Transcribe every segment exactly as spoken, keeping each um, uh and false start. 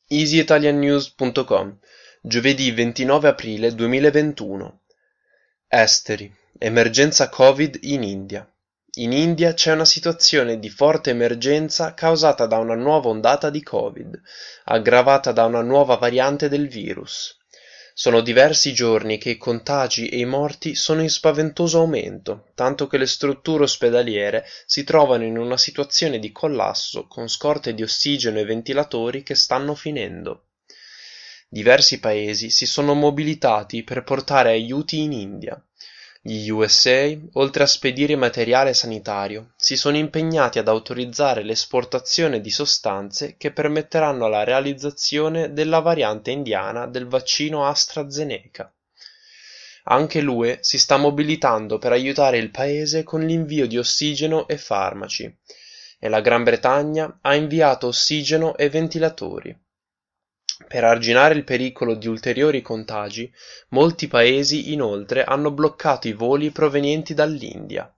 easy italian news punto com, giovedì ventinove aprile duemilaventuno. Esteri. Emergenza Covid in India. In India c'è una situazione di forte emergenza causata da una nuova ondata di Covid, aggravata da una nuova variante del virus. Sono diversi giorni che i contagi e i morti sono in spaventoso aumento, tanto che le strutture ospedaliere si trovano in una situazione di collasso con scorte di ossigeno e ventilatori che stanno finendo. Diversi paesi si sono mobilitati per portare aiuti in India. Gli U S A, oltre a spedire materiale sanitario, si sono impegnati ad autorizzare l'esportazione di sostanze che permetteranno la realizzazione della variante indiana del vaccino AstraZeneca. Anche l'U E si sta mobilitando per aiutare il paese con l'invio di ossigeno e farmaci, e la Gran Bretagna ha inviato ossigeno e ventilatori. Per arginare il pericolo di ulteriori contagi, molti paesi inoltre hanno bloccato i voli provenienti dall'India.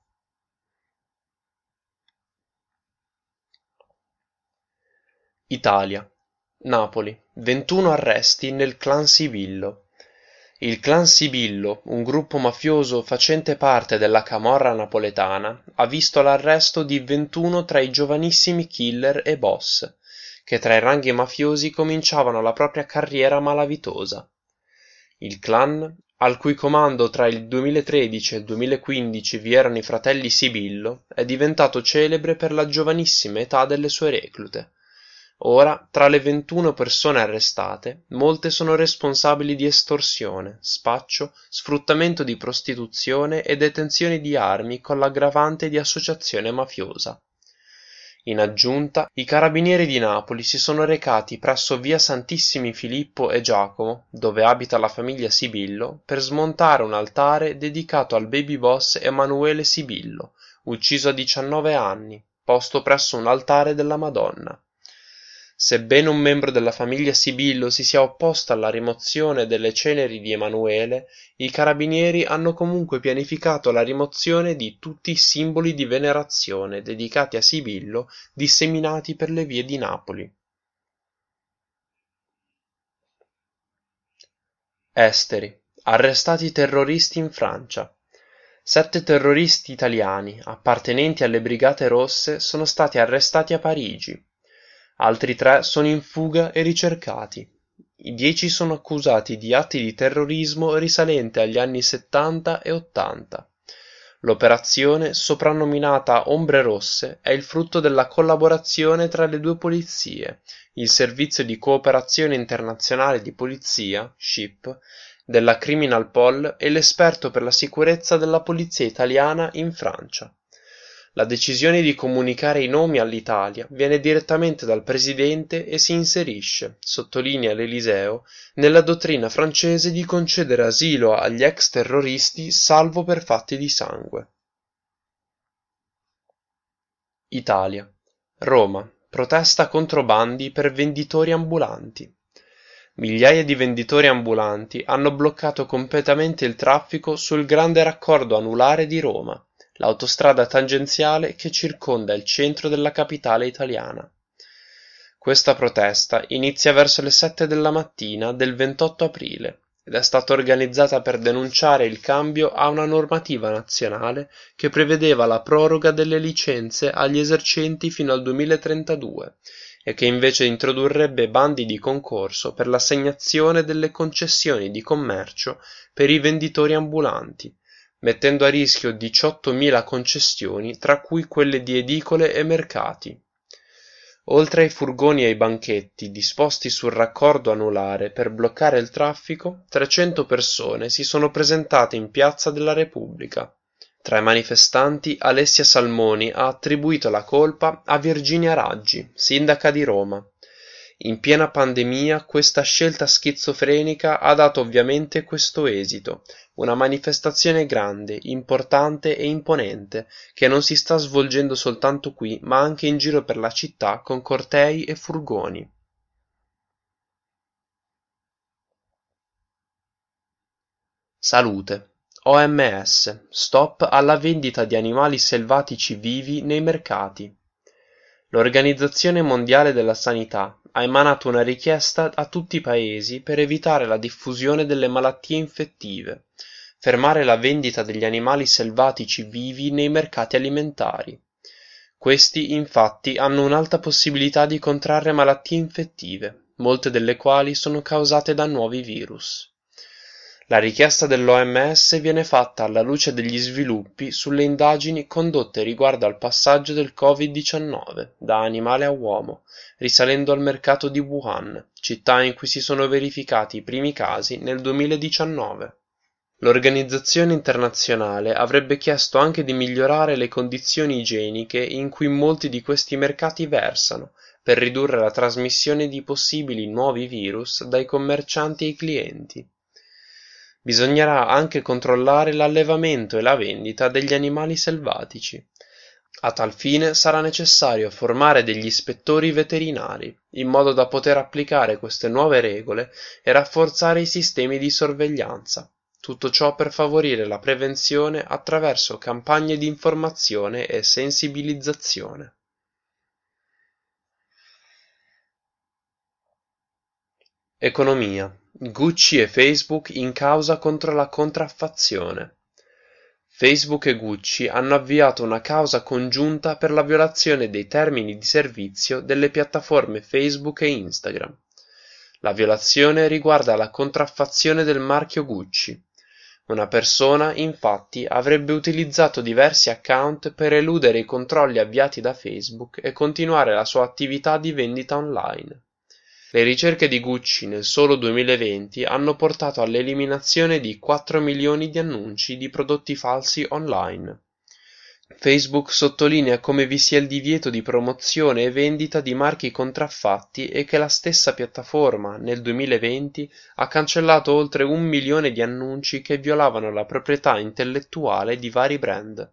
Italia. Napoli. ventuno arresti nel clan Sibillo. Il clan Sibillo, un gruppo mafioso facente parte della camorra napoletana, ha visto l'arresto di ventuno tra i giovanissimi killer e boss, che tra i ranghi mafiosi cominciavano la propria carriera malavitosa. Il clan, al cui comando tra il duemilatredici e il duemilaquindici vi erano i fratelli Sibillo, è diventato celebre per la giovanissima età delle sue reclute. Ora, tra le ventuno persone arrestate, molte sono responsabili di estorsione, spaccio, sfruttamento di prostituzione e detenzione di armi con l'aggravante di associazione mafiosa. In aggiunta, i carabinieri di Napoli si sono recati presso via Santissimi Filippo e Giacomo, dove abita la famiglia Sibillo, per smontare un altare dedicato al baby boss Emanuele Sibillo, ucciso a diciannove anni, posto presso un altare della Madonna. Sebbene un membro della famiglia Sibillo si sia opposto alla rimozione delle ceneri di Emanuele, i carabinieri hanno comunque pianificato la rimozione di tutti i simboli di venerazione dedicati a Sibillo disseminati per le vie di Napoli. Esteri. Arrestati terroristi in Francia. Sette terroristi italiani, appartenenti alle Brigate Rosse, sono stati arrestati a Parigi. Altri tre sono in fuga e ricercati. I dieci sono accusati di atti di terrorismo risalenti agli anni settanta e ottanta. L'operazione, soprannominata Ombre Rosse, è il frutto della collaborazione tra le due polizie, il Servizio di Cooperazione Internazionale di Polizia, S H I P, della Criminalpol e l'esperto per la sicurezza della polizia italiana in Francia. La decisione di comunicare i nomi all'Italia viene direttamente dal presidente e si inserisce, sottolinea l'Eliseo, nella dottrina francese di concedere asilo agli ex terroristi salvo per fatti di sangue. Italia. Roma. Protesta contro bandi per venditori ambulanti. Migliaia di venditori ambulanti hanno bloccato completamente il traffico sul grande raccordo anulare di Roma, l'autostrada tangenziale che circonda il centro della capitale italiana. Questa protesta inizia verso le sette della mattina del ventotto aprile ed è stata organizzata per denunciare il cambio a una normativa nazionale che prevedeva la proroga delle licenze agli esercenti fino al duemilatrentadue e che invece introdurrebbe bandi di concorso per l'assegnazione delle concessioni di commercio per i venditori ambulanti, mettendo a rischio diciottomila concessioni, tra cui quelle di edicole e mercati. Oltre ai furgoni e ai banchetti disposti sul raccordo anulare per bloccare il traffico, trecento persone si sono presentate in Piazza della Repubblica. Tra i manifestanti, Alessia Salmoni ha attribuito la colpa a Virginia Raggi, sindaca di Roma. In piena pandemia questa scelta schizofrenica ha dato ovviamente questo esito, una manifestazione grande, importante e imponente, che non si sta svolgendo soltanto qui, ma anche in giro per la città con cortei e furgoni. Salute. O M S. Stop alla vendita di animali selvatici vivi nei mercati. L'Organizzazione Mondiale della Sanità ha emanato una richiesta a tutti i paesi per evitare la diffusione delle malattie infettive, fermare la vendita degli animali selvatici vivi nei mercati alimentari. Questi, infatti, hanno un'alta possibilità di contrarre malattie infettive, molte delle quali sono causate da nuovi virus. La richiesta dell'O M S viene fatta alla luce degli sviluppi sulle indagini condotte riguardo al passaggio del covid diciannove da animale a uomo, risalendo al mercato di Wuhan, città in cui si sono verificati i primi casi nel duemiladiciannove. L'organizzazione internazionale avrebbe chiesto anche di migliorare le condizioni igieniche in cui molti di questi mercati versano, per ridurre la trasmissione di possibili nuovi virus dai commercianti ai clienti. Bisognerà anche controllare l'allevamento e la vendita degli animali selvatici. A tal fine sarà necessario formare degli ispettori veterinari, in modo da poter applicare queste nuove regole e rafforzare i sistemi di sorveglianza. Tutto ciò per favorire la prevenzione attraverso campagne di informazione e sensibilizzazione. Economia. Gucci e Facebook in causa contro la contraffazione. Facebook e Gucci hanno avviato una causa congiunta per la violazione dei termini di servizio delle piattaforme Facebook e Instagram. La violazione riguarda la contraffazione del marchio Gucci. Una persona, infatti, avrebbe utilizzato diversi account per eludere i controlli avviati da Facebook e continuare la sua attività di vendita online. Le ricerche di Gucci nel solo duemilaventi hanno portato all'eliminazione di quattro milioni di annunci di prodotti falsi online. Facebook sottolinea come vi sia il divieto di promozione e vendita di marchi contraffatti e che la stessa piattaforma nel duemilaventi ha cancellato oltre un milione di annunci che violavano la proprietà intellettuale di vari brand.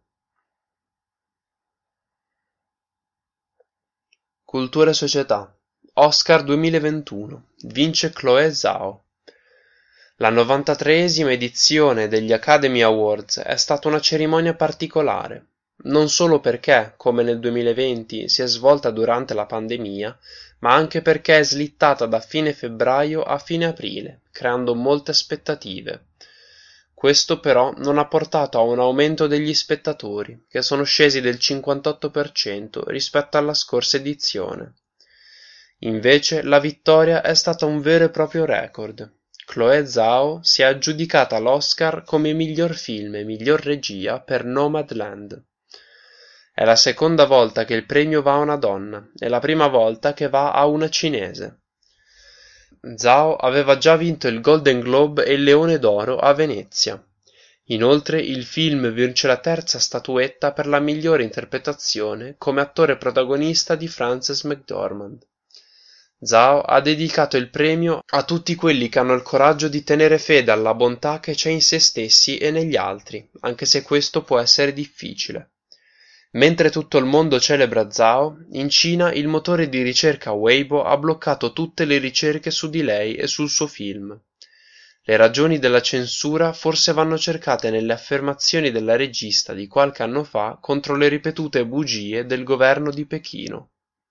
Cultura e società. Oscar duemilaventuno. Vince Chloé Zhao. La novantatreesima edizione degli Academy Awards è stata una cerimonia particolare, non solo perché, come nel duemilaventi, si è svolta durante la pandemia, ma anche perché è slittata da fine febbraio a fine aprile, creando molte aspettative. Questo però non ha portato a un aumento degli spettatori, che sono scesi del cinquantotto per cento rispetto alla scorsa edizione. Invece la vittoria è stata un vero e proprio record. Chloé Zhao si è aggiudicata l'Oscar come miglior film e miglior regia per Nomadland. È la seconda volta che il premio va a una donna e la prima volta che va a una cinese. Zhao aveva già vinto il Golden Globe e il Leone d'Oro a Venezia. Inoltre il film vince la terza statuetta per la migliore interpretazione come attore protagonista di Frances McDormand. Zhao ha dedicato il premio a tutti quelli che hanno il coraggio di tenere fede alla bontà che c'è in se stessi e negli altri, anche se questo può essere difficile. Mentre tutto il mondo celebra Zhao, in Cina il motore di ricerca Weibo ha bloccato tutte le ricerche su di lei e sul suo film. Le ragioni della censura forse vanno cercate nelle affermazioni della regista di qualche anno fa contro le ripetute bugie del governo di Pechino.